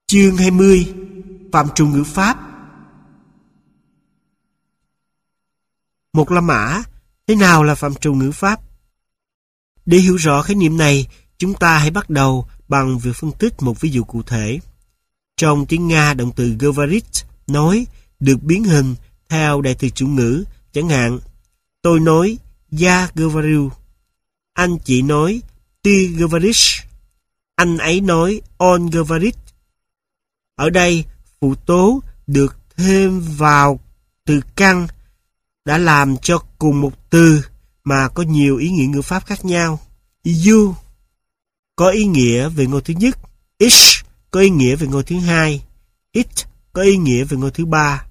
Chương 20. Phạm trù ngữ pháp. Một La Mã, thế nào là phạm trù ngữ pháp? Để hiểu rõ khái niệm này, chúng ta hãy bắt đầu bằng việc phân tích một ví dụ cụ thể. Trong tiếng Nga, động từ говорить, nói, được biến hình theo đại từ chủ ngữ, chẳng hạn, tôi nói, я говорю, anh chị nói, ты говоришь, anh ấy nói, он говорит. Ở đây, phụ tố được thêm vào từ căn đã làm cho cùng một từ mà có nhiều ý nghĩa ngữ pháp khác nhau. You có ý nghĩa về ngôi thứ nhất, ich có ý nghĩa về ngôi thứ hai, it có ý nghĩa về ngôi thứ ba.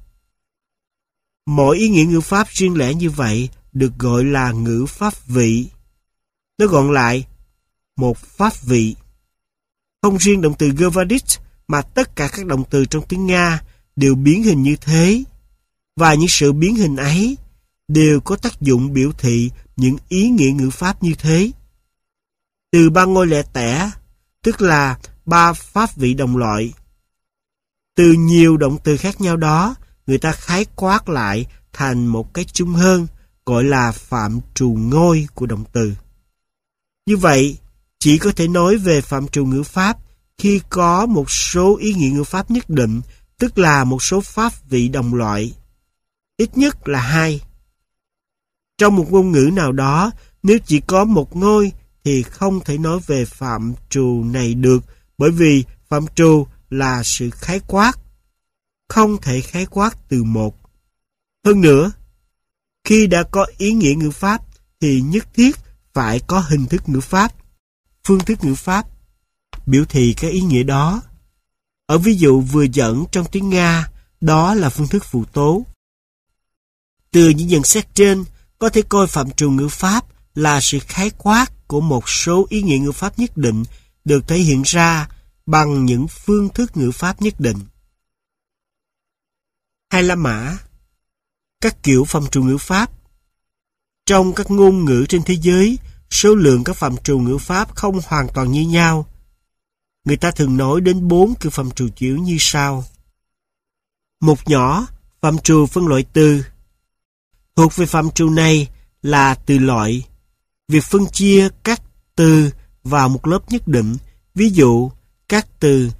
Mỗi ý nghĩa ngữ pháp riêng lẻ như vậy được gọi là ngữ pháp vị. Nói gọn lại, một pháp vị. Không riêng động từ говорить mà tất cả các động từ trong tiếng Nga đều biến hình như thế. Và những sự biến hình ấy đều có tác dụng biểu thị những ý nghĩa ngữ pháp như thế. Từ ba ngôi lẻ tẻ, tức là ba pháp vị đồng loại. Từ nhiều động từ khác nhau đó, người ta khái quát lại thành một cái chung hơn, gọi là phạm trù ngôi của động từ. Như vậy, chỉ có thể nói về phạm trù ngữ pháp khi có một số ý nghĩa ngữ pháp nhất định, tức là một số pháp vị đồng loại. Ít nhất là 2. Trong một ngôn ngữ nào đó, nếu chỉ có một ngôi thì không thể nói về phạm trù này được, bởi vì phạm trù là sự khái quát, không thể khái quát từ một. Hơn nữa, khi đã có ý nghĩa ngữ pháp thì nhất thiết phải có hình thức ngữ pháp, phương thức ngữ pháp biểu thị cái ý nghĩa đó. Ở ví dụ vừa dẫn trong tiếng Nga, đó là phương thức phụ tố. Từ những nhận xét trên, có thể coi phạm trù ngữ pháp là sự khái quát của một số ý nghĩa ngữ pháp nhất định được thể hiện ra bằng những phương thức ngữ pháp nhất định. Hai La Mã. Các kiểu phạm trù ngữ pháp. Trong các ngôn ngữ trên thế giới, số lượng các phạm trù ngữ pháp không hoàn toàn như nhau. Người ta thường nói đến 4 kiểu phạm trù chủ yếu như sau. Một nhỏ, phạm trù phân loại từ. Thuộc về phạm trù này là từ loại. Việc phân chia các từ vào một lớp nhất định, ví dụ các từ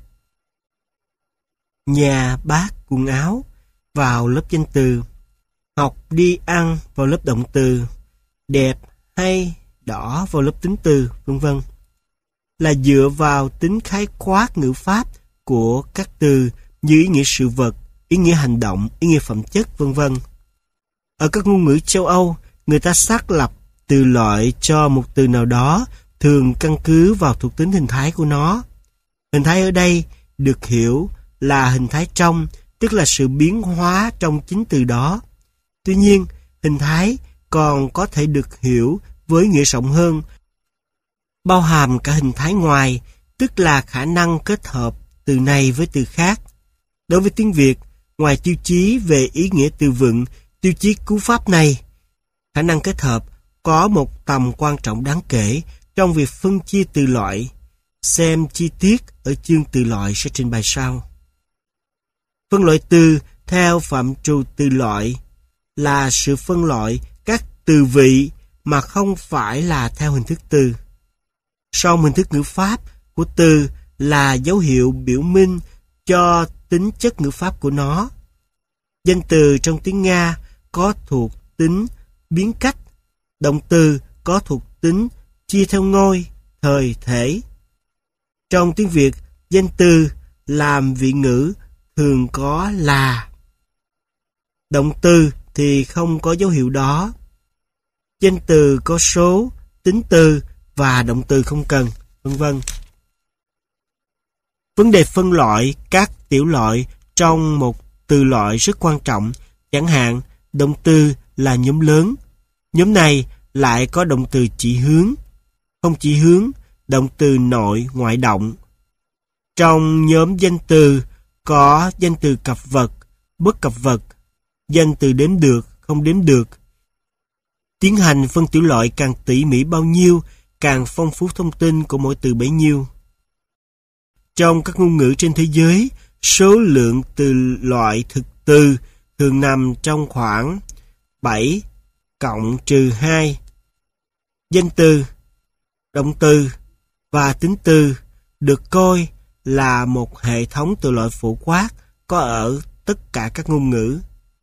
nhà, bát, quần áo vào lớp danh từ, học, đi, ăn vào lớp động từ, đẹp, hay, đỏ vào lớp tính từ, vân vân, là dựa vào tính khái quát ngữ pháp của các từ như ý nghĩa sự vật, ý nghĩa hành động, ý nghĩa phẩm chất, vân vân. Ở các ngôn ngữ châu Âu, người ta xác lập từ loại cho một từ nào đó, thường căn cứ vào thuộc tính hình thái của nó. Hình thái ở đây được hiểu là hình thái trong, tức là sự biến hóa trong chính từ đó. Tuy nhiên, hình thái còn có thể được hiểu với nghĩa rộng hơn, bao hàm cả hình thái ngoài, tức là khả năng kết hợp từ này với từ khác. Đối với tiếng Việt, ngoài tiêu chí về ý nghĩa từ vựng, tiêu chí cú pháp này, khả năng kết hợp có một tầm quan trọng đáng kể trong việc phân chia từ loại. Xem chi tiết ở chương từ loại sẽ trình bày sau. Phân loại từ theo phạm trù từ loại là sự phân loại các từ vị mà không phải là theo hình thức từ. Song hình thức ngữ pháp của từ là dấu hiệu biểu minh cho tính chất ngữ pháp của nó. Danh từ trong tiếng Nga có thuộc tính biến cách, động từ có thuộc tính chia theo ngôi, thời, thể. Trong tiếng Việt, danh từ làm vị ngữ thường có là. Động từ thì không có dấu hiệu đó. Danh từ có số, tính từ và động từ không cần, vân vân. Vấn đề phân loại các tiểu loại trong một từ loại rất quan trọng. Chẳng hạn, động từ là nhóm lớn. Nhóm này lại có động từ chỉ hướng, không chỉ hướng, động từ nội, ngoại động. Trong nhóm danh từ có danh từ cặp vật, bất cặp vật, danh từ đếm được, không đếm được. Tiến hành phân tiểu loại càng tỉ mỉ bao nhiêu, càng phong phú thông tin của mỗi từ bấy nhiêu. Trong các ngôn ngữ trên thế giới, số lượng từ loại thực từ thường nằm trong khoảng 7 cộng trừ 2. Danh từ, động từ và tính từ được coi là một hệ thống từ loại phổ quát có ở tất cả các ngôn ngữ.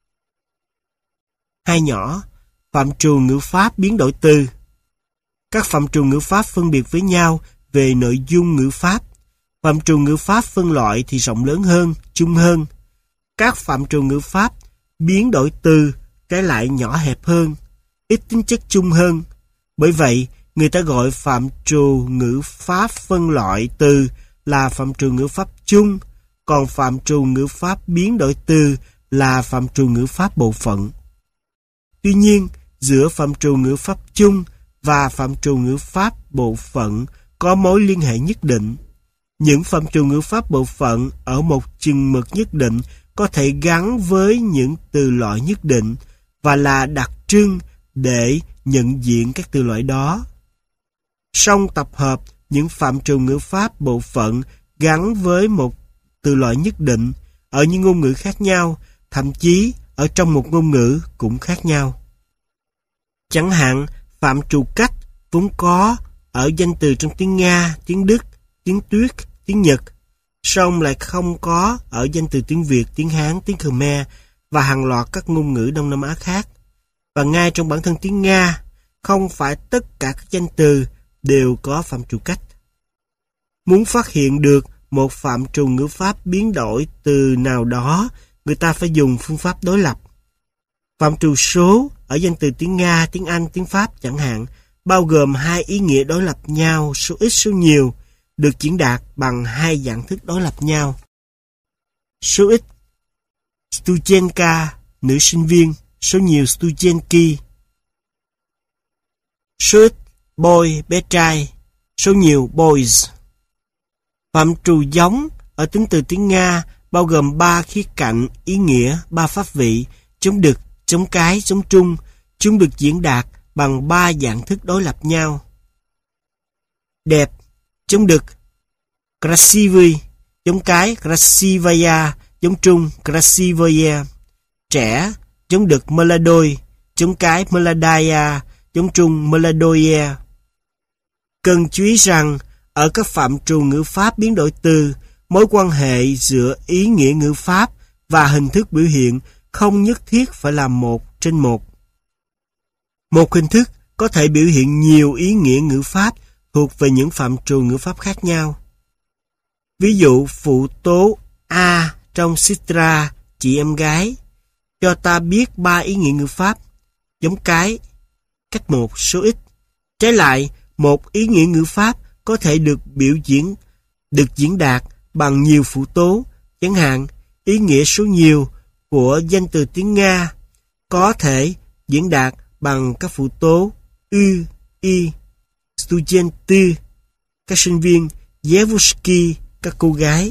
Hai nhỏ, phạm trù ngữ pháp biến đổi từ. Các phạm trù ngữ pháp phân biệt với nhau về nội dung ngữ pháp. Phạm trù ngữ pháp phân loại thì rộng lớn hơn, chung hơn. Các phạm trù ngữ pháp biến đổi từ trái lại nhỏ hẹp hơn, ít tính chất chung hơn. Bởi vậy, người ta gọi phạm trù ngữ pháp phân loại từ là phạm trù ngữ pháp chung, còn phạm trù ngữ pháp biến đổi từ là phạm trù ngữ pháp bộ phận. Tuy nhiên, giữa phạm trù ngữ pháp chung và phạm trù ngữ pháp bộ phận có mối liên hệ nhất định. Những phạm trù ngữ pháp bộ phận ở một chừng mực nhất định có thể gắn với những từ loại nhất định và là đặc trưng để nhận diện các từ loại đó. Song tập hợp những phạm trù ngữ pháp bộ phận gắn với một từ loại nhất định ở những ngôn ngữ khác nhau, thậm chí ở trong một ngôn ngữ cũng khác nhau. Chẳng hạn, phạm trù cách vốn có ở danh từ trong tiếng Nga, tiếng Đức, tiếng Tuyết, tiếng Nhật, song lại không có ở danh từ tiếng Việt, tiếng Hán, tiếng Khmer và hàng loạt các ngôn ngữ Đông Nam Á khác. Và ngay trong bản thân tiếng Nga, không phải tất cả các danh từ đều có phạm trù cách. Muốn phát hiện được một phạm trù ngữ pháp biến đổi từ nào đó, người ta phải dùng phương pháp đối lập. Phạm trù số ở danh từ tiếng Nga, tiếng Anh, tiếng Pháp chẳng hạn, bao gồm hai ý nghĩa đối lập nhau, số ít số nhiều, được diễn đạt bằng hai dạng thức đối lập nhau. Số ít, Studentka, nữ sinh viên, số nhiều Studentki. Số ít, boy, bé trai, số nhiều boys. Phạm trù giống ở tính từ tiếng Nga bao gồm ba khía cạnh ý nghĩa, ba pháp vị, chống đực, chống cái, chống trung. Chúng được diễn đạt bằng ba dạng thức đối lập nhau. Đẹp, chống đực, krasivy, chống cái, krasivaya, chống trung, krasivoye. Trẻ, chống đực, mladoi, chống cái, mladaya, chống trung, mladoye. Cần chú ý rằng, ở các phạm trù ngữ pháp biến đổi từ, mối quan hệ giữa ý nghĩa ngữ pháp và hình thức biểu hiện không nhất thiết phải là 1/1. Một hình thức có thể biểu hiện nhiều ý nghĩa ngữ pháp thuộc về những phạm trù ngữ pháp khác nhau. Ví dụ phụ tố A trong Sitra, chị em gái, cho ta biết ba ý nghĩa ngữ pháp, giống cái, cách một, số ít. Trái lại, một ý nghĩa ngữ pháp có thể được diễn đạt bằng nhiều phụ tố, chẳng hạn ý nghĩa số nhiều của danh từ tiếng Nga có thể diễn đạt bằng các phụ tố ư, y, studenty, các sinh viên, девушки, các cô gái.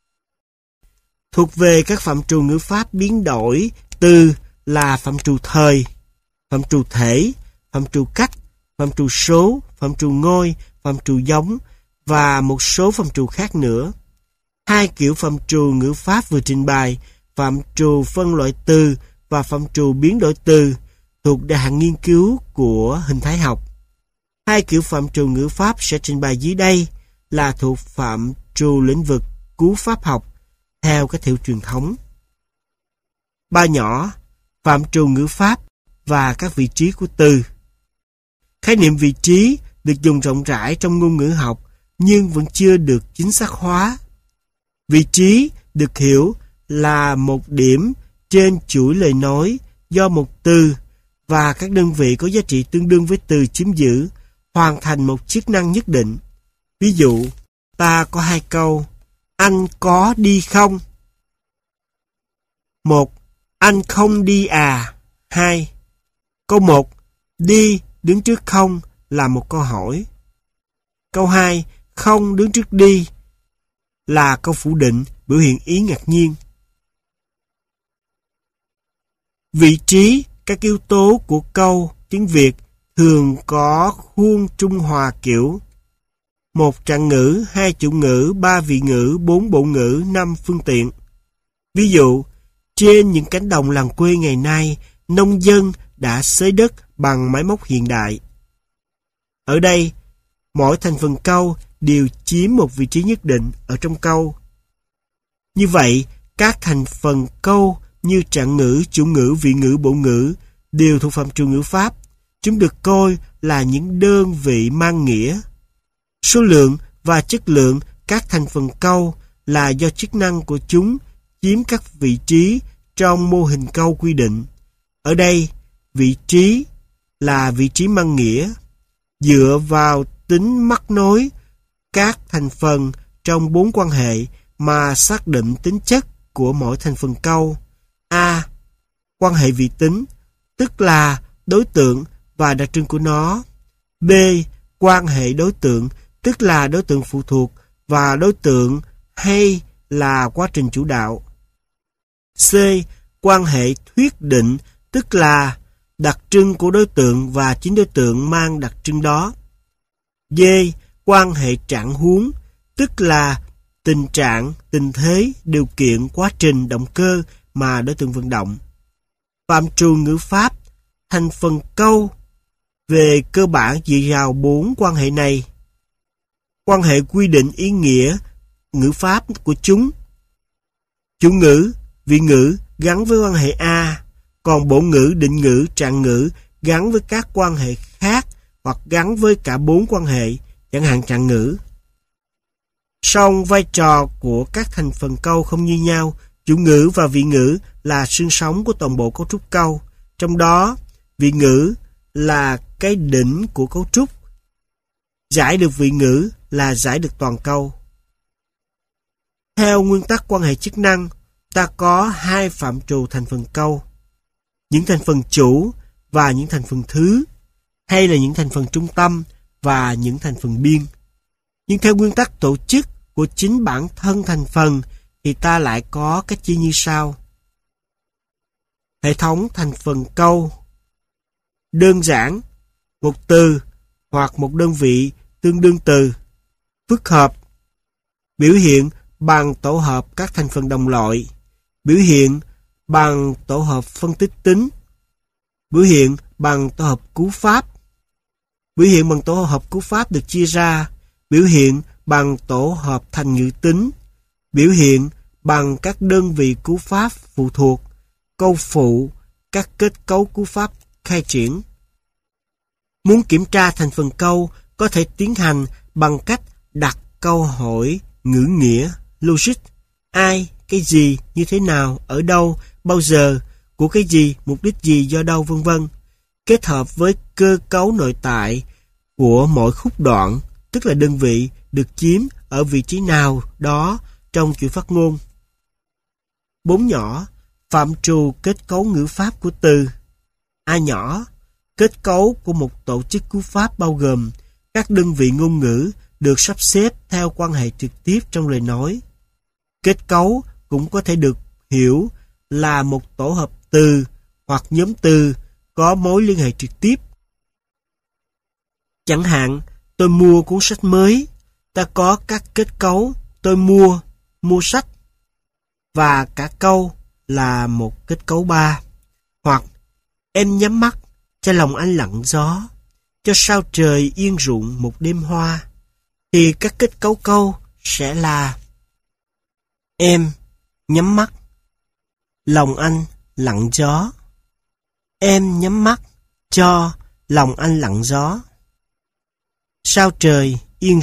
Thuộc về các phạm trù ngữ pháp biến đổi từ là phạm trù thời, phạm trù thể, phạm trù cách, phạm trù số, phạm trù ngôi, phạm trù giống và một số phạm trù khác nữa. Hai kiểu phạm trù ngữ pháp vừa trình bày, phạm trù phân loại từ và phạm trù biến đổi từ, thuộc đại hạng nghiên cứu của hình thái học. Hai kiểu phạm trù ngữ pháp sẽ trình bày dưới đây là thuộc phạm trù lĩnh vực cú pháp học theo các theo truyền thống. Ba nhỏ, phạm trù ngữ pháp và các vị trí của từ. Khái niệm vị trí được dùng rộng rãi trong ngôn ngữ học nhưng vẫn chưa được chính xác hóa. Vị trí được hiểu là một điểm trên chuỗi lời nói do một từ và các đơn vị có giá trị tương đương với từ chiếm giữ hoàn thành một chức năng nhất định. Ví dụ, ta có hai câu: anh có đi không? 1. Anh không đi à? 2. Câu 1, đi đứng trước không là một câu hỏi. Câu 2, không đứng trước đi là câu phủ định, biểu hiện ý ngạc nhiên. Vị trí, các yếu tố của câu tiếng Việt thường có khuôn trung hòa kiểu: 1 trạng ngữ, 2 chủ ngữ, 3 vị ngữ, 4 bộ ngữ, 5 phương tiện. Ví dụ, trên những cánh đồng làng quê ngày nay, nông dân đã xới đất bằng máy móc hiện đại. Ở đây, mỗi thành phần câu đều chiếm một vị trí nhất định ở trong câu. Như vậy, các thành phần câu như trạng ngữ, chủ ngữ, vị ngữ, bộ ngữ đều thuộc phạm trù ngữ pháp. Chúng được coi là những đơn vị mang nghĩa. Số lượng và chất lượng các thành phần câu là do chức năng của chúng chiếm các vị trí trong mô hình câu quy định. Ở đây, vị trí là vị trí mang nghĩa, dựa vào tính mắc nối các thành phần trong 4 quan hệ mà xác định tính chất của mỗi thành phần câu. A. Quan hệ vị tính, tức là đối tượng và đặc trưng của nó. B. Quan hệ đối tượng, tức là đối tượng phụ thuộc và đối tượng hay là quá trình chủ đạo. C. Quan hệ thuyết định, tức là đặc trưng của đối tượng và chính đối tượng mang đặc trưng đó. D. Quan hệ trạng huống, tức là tình trạng, tình thế, điều kiện, quá trình, động cơ mà đối tượng vận động. Phạm trù ngữ pháp, thành phần câu về cơ bản dựa vào 4 quan hệ này. Quan hệ quy định ý nghĩa ngữ pháp của chúng. Chủ ngữ, vị ngữ gắn với quan hệ A, còn bộ ngữ, định ngữ, trạng ngữ gắn với các quan hệ khác hoặc gắn với cả 4 quan hệ, chẳng hạn trạng ngữ. Song vai trò của các thành phần câu không như nhau. Chủ ngữ và vị ngữ là xương sống của toàn bộ cấu trúc câu. Trong đó, vị ngữ là cái đỉnh của cấu trúc. Giải được vị ngữ là giải được toàn câu. Theo nguyên tắc quan hệ chức năng, ta có 2 phạm trù thành phần câu: những thành phần chủ và những thành phần thứ, hay là những thành phần trung tâm và những thành phần biên. Nhưng theo nguyên tắc tổ chức của chính bản thân thành phần thì ta lại có cách chia như sau. Hệ thống thành phần câu đơn giản, một từ hoặc một đơn vị tương đương từ. Phức hợp, biểu hiện bằng tổ hợp các thành phần đồng loại. Biểu hiện bằng tổ hợp phân tích tính. Biểu hiện bằng tổ hợp cú pháp. Biểu hiện bằng tổ hợp cú pháp được chia ra. Biểu hiện bằng tổ hợp thành ngữ tính. Biểu hiện bằng các đơn vị cú pháp phụ thuộc, câu phụ, các kết cấu cú pháp khai triển. Muốn kiểm tra thành phần câu có thể tiến hành bằng cách đặt câu hỏi ngữ nghĩa, logic. Ai, cái gì, như thế nào, ở đâu, bao giờ, của cái gì, mục đích gì, do đâu, vân vân. Kết hợp với cơ cấu nội tại của mỗi khúc đoạn, tức là đơn vị được chiếm ở vị trí nào đó trong chuỗi phát ngôn. 4 nhỏ, phạm trù kết cấu ngữ pháp của từ. A nhỏ, kết cấu của một tổ chức cú pháp bao gồm các đơn vị ngôn ngữ được sắp xếp theo quan hệ trực tiếp trong lời nói. Kết cấu cũng có thể được hiểu là một tổ hợp từ hoặc nhóm từ có mối liên hệ trực tiếp. Chẳng hạn, tôi mua cuốn sách mới, ta có các kết cấu tôi mua sách, và cả câu là một kết cấu 3. Hoặc em nhắm mắt, cho lòng anh lặng gió, cho sao trời yên rụng một đêm hoa, thì các kết cấu câu sẽ là em nhắm mắt, lòng anh lặng gió. Em nhắm mắt, cho lòng anh lặng gió. Sao trời yên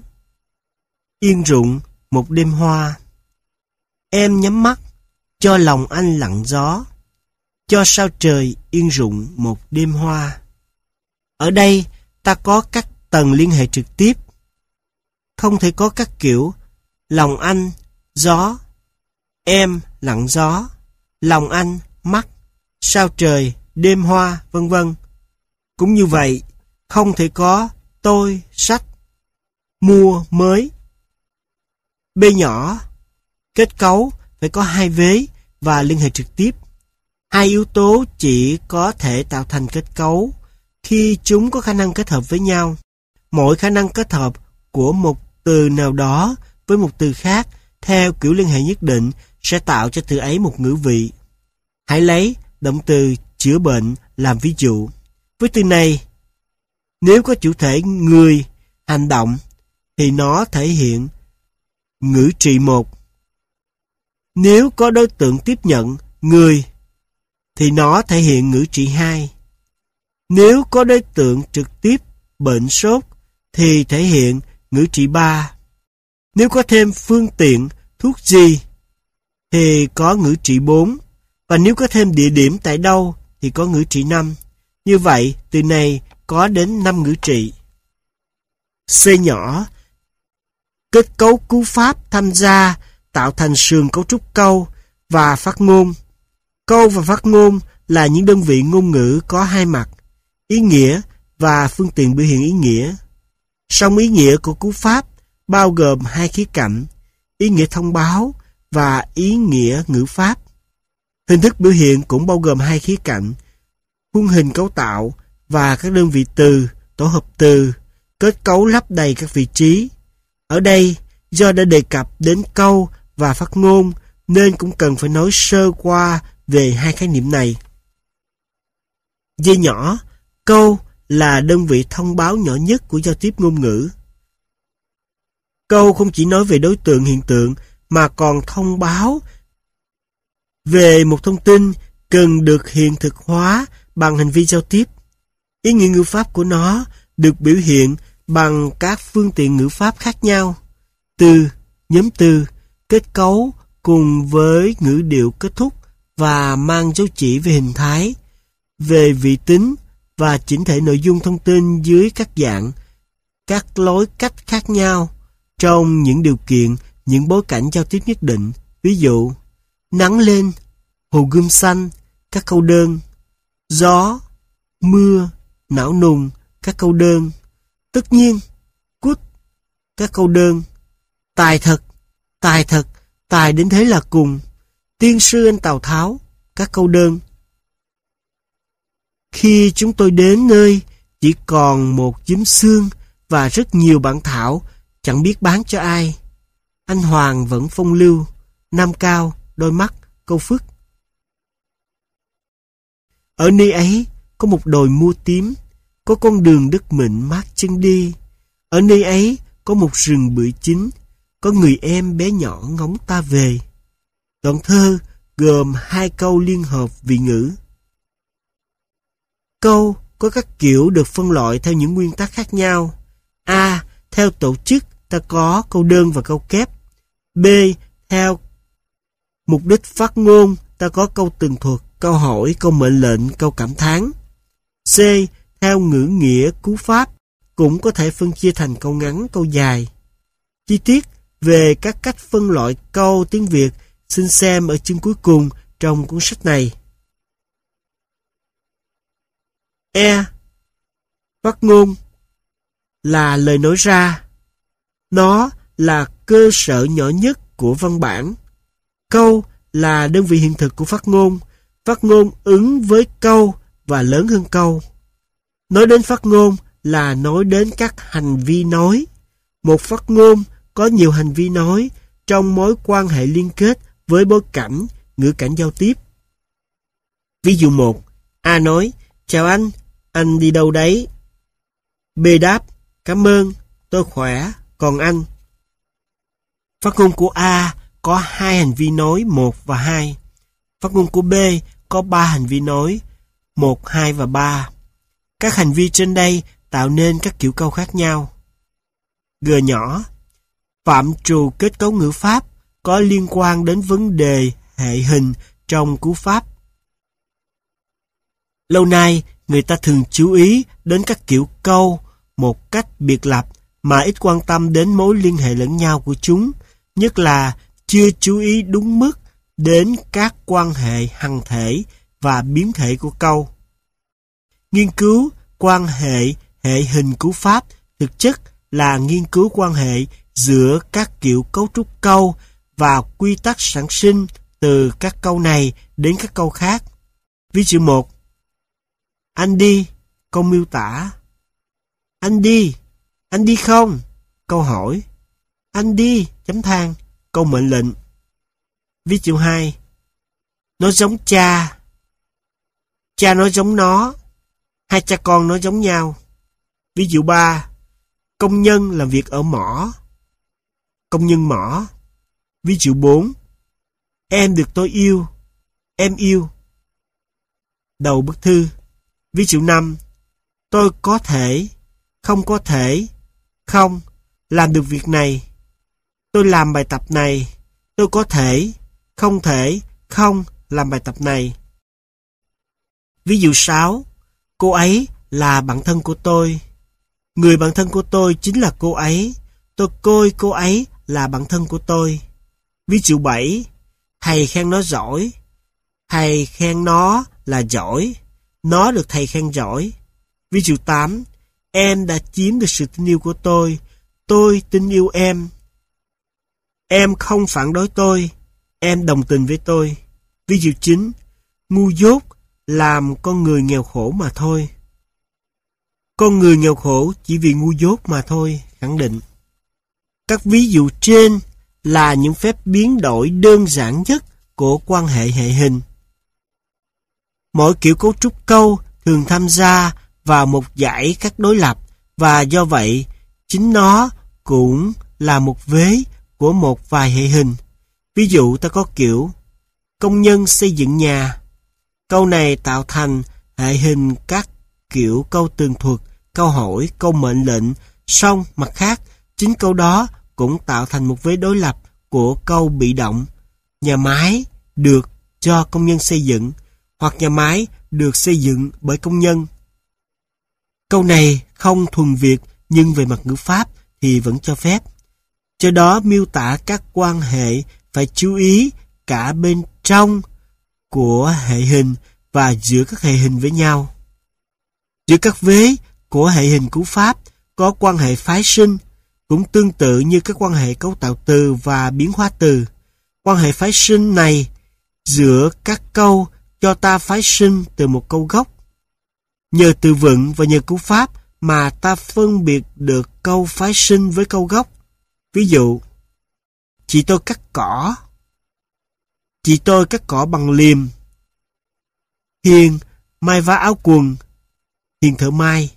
rụng một đêm hoa. Em nhắm mắt, cho lòng anh lặng gió, cho sao trời yên rụng một đêm hoa. Ở đây ta có các tầng liên hệ trực tiếp. Không thể có các kiểu lòng anh, gió, em lặng gió, lòng anh, mắt, sao trời, đêm hoa, vân vân. Cũng như vậy, không thể có tôi, sách, mua, mới. B nhỏ, kết cấu phải có 2 vế và liên hệ trực tiếp. 2 yếu tố chỉ có thể tạo thành kết cấu khi chúng có khả năng kết hợp với nhau. Mỗi khả năng kết hợp của một từ nào đó với một từ khác theo kiểu liên hệ nhất định sẽ tạo cho từ ấy một ngữ vị. Hãy lấy động từ chữa bệnh làm ví dụ. Với từ này, nếu có chủ thể người hành động thì nó thể hiện ngữ trị 1. Nếu có đối tượng tiếp nhận người thì nó thể hiện ngữ trị 2. Nếu có đối tượng trực tiếp bệnh sốt thì thể hiện ngữ trị 3. Nếu có thêm phương tiện thuốc gì thì có ngữ trị 4. Và nếu có thêm địa điểm tại đâu thì có ngữ trị 5. Như vậy, từ này có đến 5 ngữ trị. C nhỏ. Kết cấu cú pháp tham gia tạo thành sườn cấu trúc câu và phát ngôn. Câu và phát ngôn là những đơn vị ngôn ngữ có hai mặt, ý nghĩa và phương tiện biểu hiện ý nghĩa. Song ý nghĩa của cú pháp bao gồm hai khía cạnh, ý nghĩa thông báo và ý nghĩa ngữ pháp. Hình thức biểu hiện cũng bao gồm hai khía cạnh, khuôn hình cấu tạo và các đơn vị từ, tổ hợp từ, kết cấu lấp đầy các vị trí. Ở đây, do đã đề cập đến câu và phát ngôn nên cũng cần phải nói sơ qua về hai khái niệm này. D nhỏ, câu là đơn vị thông báo nhỏ nhất của giao tiếp ngôn ngữ. Câu không chỉ nói về đối tượng hiện tượng mà còn thông báo về một thông tin cần được hiện thực hóa bằng hành vi giao tiếp. Ý nghĩa ngữ pháp của nó được biểu hiện bằng các phương tiện ngữ pháp khác nhau. Từ, nhóm từ, kết cấu cùng với ngữ điệu kết thúc và mang dấu chỉ về hình thái, về vị tính và chỉnh thể nội dung thông tin dưới các dạng, các lối cách khác nhau trong những điều kiện, những bối cảnh giao tiếp nhất định. Ví dụ, nắng lên, hồ gươm xanh, các câu đơn, gió, mưa, não nùng, các câu đơn, tất nhiên, cút, các câu đơn, tài thật, tài đến thế là cùng, tiên sư anh Tào Tháo, các câu đơn. Khi chúng tôi đến nơi chỉ còn một giấm xương và rất nhiều bản thảo chẳng biết bán cho ai. Anh Hoàng vẫn phong lưu, nam cao, đôi mắt, câu phức. Ở nơi ấy có một đồi mua tím, có con đường đất mịn mát chân đi. Ở nơi ấy có một rừng bưởi chín, có người em bé nhỏ ngóng ta về. Đoạn thơ gồm 2 câu liên hợp vị ngữ. Câu có các kiểu được phân loại theo những nguyên tắc khác nhau. A. Theo tổ chức ta có câu đơn và câu kép. B. Theo mục đích phát ngôn ta có câu tường thuật, câu hỏi, câu mệnh lệnh, câu cảm thán. C. Theo ngữ nghĩa cú pháp cũng có thể phân chia thành câu ngắn, câu dài. Chi tiết về các cách phân loại câu tiếng Việt xin xem ở chương cuối cùng trong cuốn sách này. E. Phát ngôn là lời nói ra. Nó là cơ sở nhỏ nhất của văn bản. Câu là đơn vị hiện thực của phát ngôn. Phát ngôn ứng với câu và lớn hơn câu. Nói đến phát ngôn là nói đến các hành vi nói. Một phát ngôn có nhiều hành vi nói trong mối quan hệ liên kết với bối cảnh, ngữ cảnh giao tiếp. Ví dụ 1. A nói, chào anh đi đâu đấy? B đáp, cảm ơn, tôi khỏe, còn anh? Phát ngôn của A có 2 hành vi nói 1 và 2. Phát ngôn của B có 3 hành vi nói 1, 2 và 3. Các hành vi trên đây tạo nên các kiểu câu khác nhau. G nhỏ, phạm trù kết cấu ngữ pháp có liên quan đến vấn đề hệ hình trong cú pháp. Lâu nay, người ta thường chú ý đến các kiểu câu một cách biệt lập mà ít quan tâm đến mối liên hệ lẫn nhau của chúng, nhất là chưa chú ý đúng mức đến các quan hệ hằng thể và biến thể của câu. Nghiên cứu quan hệ hệ hình cú pháp thực chất là nghiên cứu quan hệ giữa các kiểu cấu trúc câu và quy tắc sản sinh từ các câu này đến các câu khác. Ví dụ 1. Anh đi, câu miêu tả. Anh đi không? câu hỏi. Anh đi, chấm than, câu mệnh lệnh. Ví dụ 2. Nó giống cha. Cha nó giống nó. Hai cha con nó giống nhau. Ví dụ 3. Công nhân làm việc ở mỏ. Công nhân mỏ. Ví dụ 4. Em được tôi yêu. Em yêu. Đầu bức thư. Ví dụ 5. Tôi có thể, không có thể, không, làm được việc này. Tôi làm bài tập này. Tôi có thể, không, làm bài tập này. Ví dụ 6. Cô ấy là bạn thân của tôi. Người bạn thân của tôi chính là cô ấy. Tôi coi cô ấy là bạn thân của tôi. Ví dụ 7. Thầy khen nó giỏi. Thầy khen nó là giỏi. Nó được thầy khen giỏi. Ví dụ 8. Em đã chiếm được sự tin yêu của tôi. Tôi tin yêu em. Em không phản đối tôi. Em đồng tình với tôi. Ví dụ 9. Ngu dốt làm con người nghèo khổ mà thôi. Con người nghèo khổ chỉ vì ngu dốt mà thôi, khẳng định. Các ví dụ trên là những phép biến đổi đơn giản nhất của quan hệ hệ hình. Mỗi kiểu cấu trúc câu thường tham gia vào một dãy các đối lập và do vậy chính nó cũng là một vế của một vài hệ hình. Ví dụ ta có kiểu công nhân xây dựng nhà. Câu này tạo thành hệ hình các kiểu câu tường thuật, câu hỏi, câu mệnh lệnh. Song mặt khác, chính câu đó cũng tạo thành một vế đối lập của câu bị động. Nhà máy được cho công nhân xây dựng, hoặc nhà máy được xây dựng bởi công nhân. Câu này không thuần Việt nhưng về mặt ngữ pháp thì vẫn cho phép. Do đó miêu tả các quan hệ phải chú ý cả bên trong của hệ hình và giữa các hệ hình với nhau. Giữa các vế của hệ hình cú pháp có quan hệ phái sinh, cũng tương tự như các quan hệ cấu tạo từ và biến hóa từ. Quan hệ phái sinh này giữa các câu cho ta phái sinh từ một câu gốc. Nhờ từ vựng và nhờ cú pháp mà ta phân biệt được câu phái sinh với câu gốc. Ví dụ, chị tôi cắt cỏ. Chị tôi cắt cỏ bằng liềm. Hiền may vá áo quần. Hiền thợ may.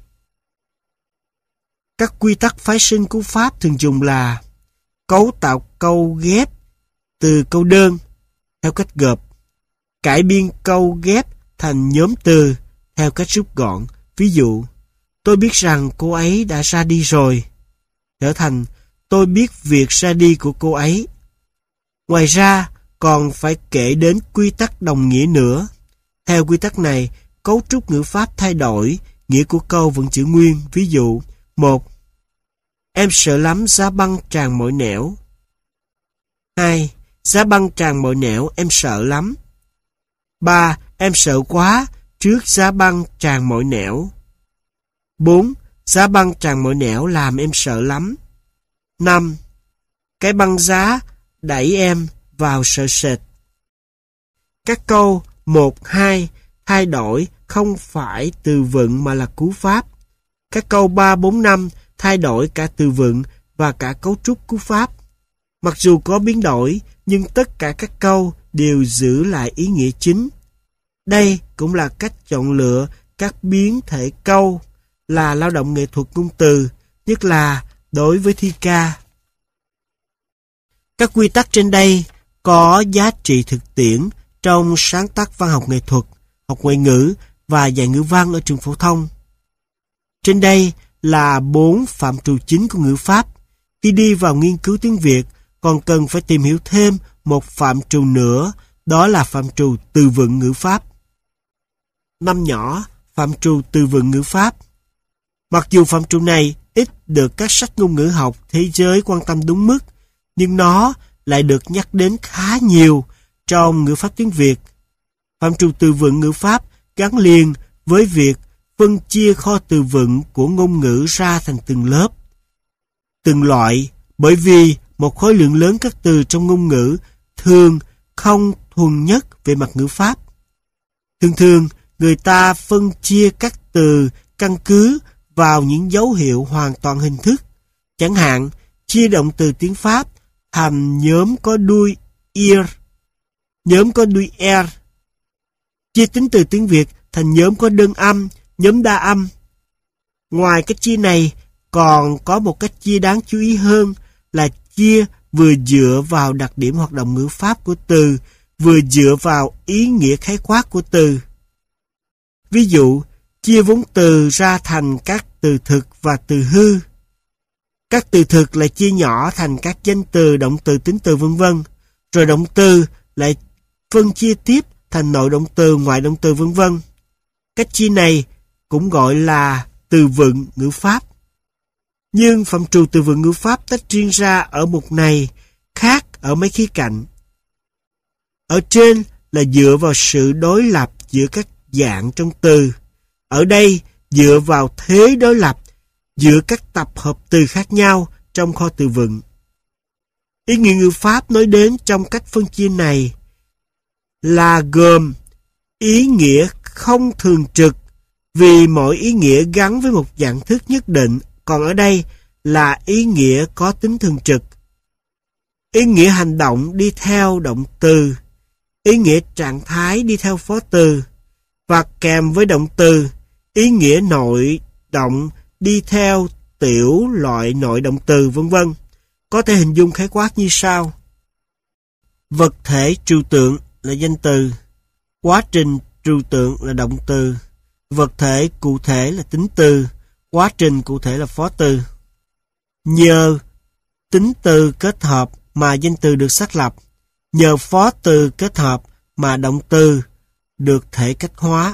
Các quy tắc phái sinh cú pháp thường dùng là cấu tạo câu ghép từ câu đơn theo cách gộp, cải biên câu ghép thành nhóm từ theo cách rút gọn. Ví dụ, tôi biết rằng cô ấy đã ra đi rồi, trở thành tôi biết việc ra đi của cô ấy. Ngoài ra, còn phải kể đến quy tắc đồng nghĩa nữa. Theo quy tắc này, cấu trúc ngữ pháp thay đổi, nghĩa của câu vẫn giữ nguyên. Ví dụ, 1. Em sợ lắm giá băng tràn mọi nẻo. 2. Giá băng tràn mọi nẻo, em sợ lắm. 3. Em sợ quá trước giá băng tràn mọi nẻo. 4. Giá băng tràn mọi nẻo làm em sợ lắm. 5. Cái băng giá đẩy em vào sợ sệt. Các câu 1, 2 thay đổi không phải từ vựng mà là cú pháp. Các câu 3, 4, 5 thay đổi cả từ vựng và cả cấu trúc cú pháp. Mặc dù có biến đổi, nhưng tất cả các câu đều giữ lại ý nghĩa chính. Đây cũng là cách chọn lựa các biến thể câu, là lao động nghệ thuật ngôn từ, nhất là đối với thi ca. Các quy tắc trên đây có giá trị thực tiễn trong sáng tác văn học nghệ thuật, học ngoại ngữ và dạy ngữ văn ở trường phổ thông. Trên đây là 4 phạm trù chính của ngữ pháp. Khi đi vào nghiên cứu tiếng Việt, còn cần phải tìm hiểu thêm một phạm trù nữa, đó là phạm trù từ vựng ngữ pháp. Năm nhỏ, phạm trù từ vựng ngữ pháp. Mặc dù phạm trù này ít được các sách ngôn ngữ học thế giới quan tâm đúng mức, nhưng nó lại được nhắc đến khá nhiều trong ngữ pháp tiếng Việt. Phạm trù từ vựng ngữ pháp gắn liền với việc phân chia kho từ vựng của ngôn ngữ ra thành từng lớp, từng loại, bởi vì một khối lượng lớn các từ trong ngôn ngữ thường không thuần nhất về mặt ngữ pháp. Thường thường, người ta phân chia các từ căn cứ vào những dấu hiệu hoàn toàn hình thức. Chẳng hạn, chia động từ tiếng Pháp thành nhóm có đuôi ir, nhóm có đuôi er. Chia tính từ tiếng Việt thành nhóm có đơn âm, nhóm đa âm. Ngoài cách chia này, còn có một cách chia đáng chú ý hơn là chia vừa dựa vào đặc điểm hoạt động ngữ pháp của từ, vừa dựa vào ý nghĩa khái quát của từ. Ví dụ, chia vốn từ ra thành các từ thực và từ hư. Các từ thực lại chia nhỏ thành các danh từ, động từ, tính từ vân vân. Rồi động từ lại phân chia tiếp thành nội động từ, ngoại động từ vân vân. Cách chia này cũng gọi là từ vựng ngữ pháp. Nhưng phạm trù từ vựng ngữ pháp tách riêng ra ở mục này khác ở mấy khía cạnh. Ở trên là dựa vào sự đối lập giữa các dạng trong từ. Ở đây dựa vào thế đối lập giữa các tập hợp từ khác nhau trong kho từ vựng. Ý nghĩa ngữ pháp nói đến trong cách phân chia này là gồm ý nghĩa không thường trực vì mỗi ý nghĩa gắn với một dạng thức nhất định, còn ở đây là ý nghĩa có tính thường trực. Ý nghĩa hành động đi theo động từ, ý nghĩa trạng thái đi theo phó từ, và kèm với động từ, ý nghĩa nội động đi theo tiểu loại nội động từ vân vân. Có thể hình dung khái quát như sau. Vật thể trừu tượng là danh từ, quá trình trừu tượng là động từ, vật thể cụ thể là tính từ, quá trình cụ thể là phó từ. Nhờ tính từ kết hợp mà danh từ được xác lập, nhờ phó từ kết hợp mà động từ được thể cách hóa.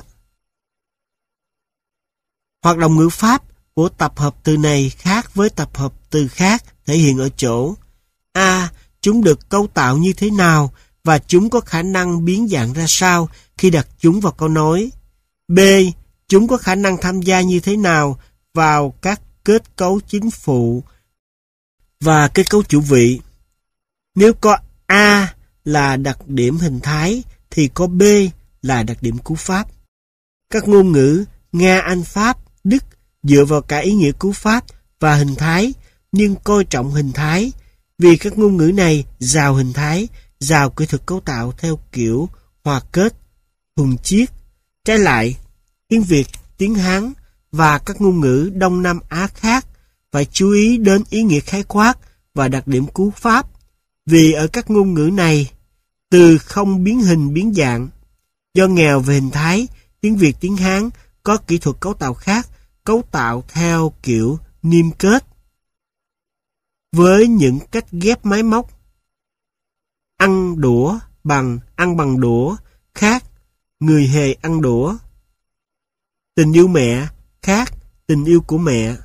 Hoạt động ngữ pháp của tập hợp từ này khác với tập hợp từ khác thể hiện ở chỗ A. Chúng được cấu tạo như thế nào và chúng có khả năng biến dạng ra sao khi đặt chúng vào câu nói. B. Chúng có khả năng tham gia như thế nào vào các kết cấu chính phụ và kết cấu chủ vị. Nếu có A là đặc điểm hình thái thì có B là đặc điểm cú pháp. Các ngôn ngữ Nga, Anh, Pháp, Đức dựa vào cả ý nghĩa cú pháp và hình thái, nhưng coi trọng hình thái vì các ngôn ngữ này giàu hình thái, giàu kỹ thuật cấu tạo theo kiểu hòa kết, thuần chiết. Trái lại, tiếng Việt, tiếng Hán và các ngôn ngữ Đông Nam Á khác phải chú ý đến ý nghĩa khái quát và đặc điểm cú pháp, vì ở các ngôn ngữ này, từ không biến hình biến dạng. Do nghèo về hình thái, tiếng Việt, tiếng Hán có kỹ thuật cấu tạo khác, cấu tạo theo kiểu niêm kết. Với những cách ghép máy móc, ăn đũa bằng ăn bằng đũa khác người hề ăn đũa. Tình yêu mẹ khác tình yêu của mẹ.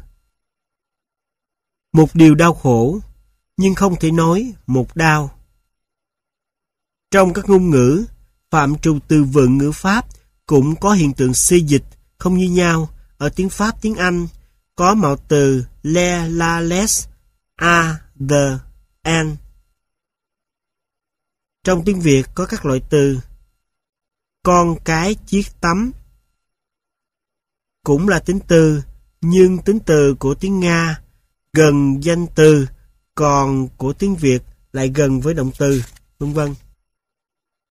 Một điều đau khổ, nhưng không thể nói một đau. Trong các ngôn ngữ, phạm trù từ vựng ngữ pháp cũng có hiện tượng xê dịch không như nhau. Ở tiếng Pháp, tiếng Anh có mạo từ le, la, les, a, the, an. Trong tiếng Việt có các loại từ con cái chiếc tắm cũng là tính từ, nhưng tính từ của tiếng Nga gần danh từ, còn của tiếng Việt lại gần với động từ, vân vân.